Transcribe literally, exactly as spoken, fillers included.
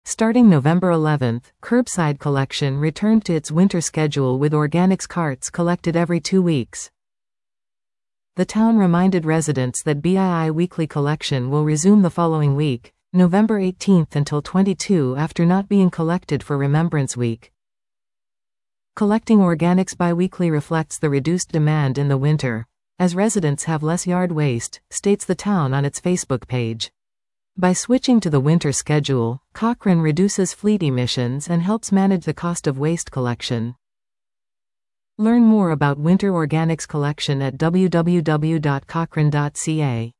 Starting November eleventh, curbside collection returned to its winter schedule with organics carts collected every two weeks. The town reminded residents that B I I weekly collection will resume the following week, November eighteenth until twenty-second, after not being collected for Remembrance Week. Collecting organics bi-weekly reflects the reduced demand in the winter, as residents have less yard waste, states the town on its Facebook page. By switching to the winter schedule, Cochrane reduces fleet emissions and helps manage the cost of waste collection. Learn more about winter organics collection at w w w dot cochrane dot c a.